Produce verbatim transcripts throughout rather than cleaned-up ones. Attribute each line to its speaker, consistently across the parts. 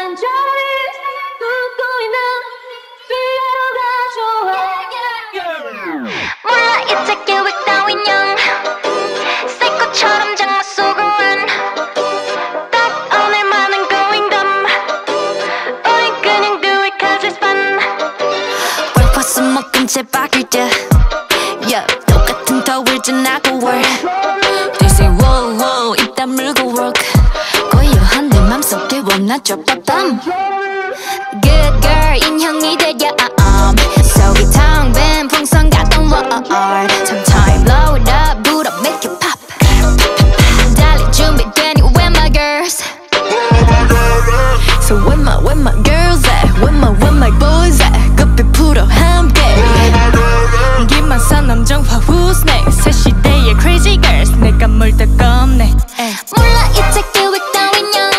Speaker 1: 잠자리 웃고 있는 피아노가 좋아. 몰라 이제 계획 따윈 영 새꽃처럼 장마 속을 run. 딱 오늘만은 going dumb. 우린 그냥 do it cause it's fun. 골퍼스 먹은 채 박을 때 yeah, 똑같은 더울 지나고 work. They say whoa whoa 입 다물고 work. 고요한데 맘속에 원하죠 빠밤. Good girl 인형이 되려 um. 속이 텅 빈 풍선 같은 world. Sometime blow it up boot up make it pop. 달릴 준비되니 where my girls. So where my where my girls at? Where my where my boys at? 급히 풀어 함께 기만산 남정화 who's next? 새 시대의 crazy girls 내가 뭘 더 겁내. 몰라 이제 계획 따윈 영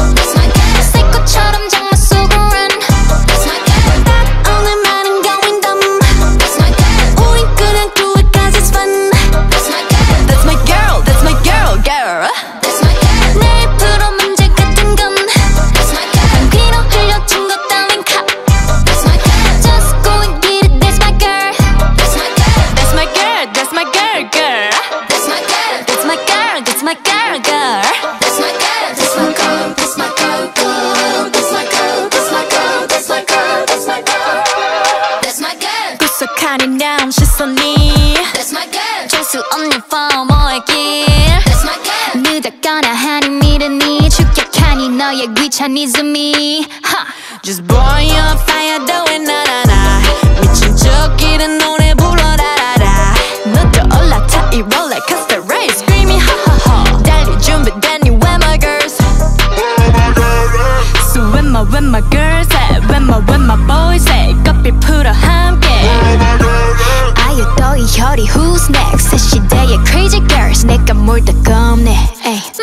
Speaker 1: 새꽃처럼 장마 속을 run. 딱 오늘만은 going dumb. 우린 그냥 do it cause it's fun. That's my girl, that's my girl, girl. 내 프로 문제 같은 건 한 귀로 흘려준 것 따윈 카. Just go and get it, that's my girl. That's my girl, that's my girl, girl. That's my girl, that's my girl, that's my girl, girl. That's my girl, that's my girl, that's my girl, girl. That's my girl, that's my girl, that's my girl, that's my girl. That's my girl. 구석하니 남 시선이 That's my girl. 재수 없는 FOMO의 길 That's my girl. 늦었거나 하니 미르니 축약하니 너의 귀차니즘이 huh. Just boy on fire doing 나나나 미친 척이른 노래 불러라라라 너도 올라타 이 롤러코스터 race screaming 하하하 달릴 준비되니 where my girls. So where my where my girls at? Where my where my boys at? 커피 풀어 함께 아유 또 이 혈이 who's next? 새 시대의 crazy girls 내가 뭘 더 겁내.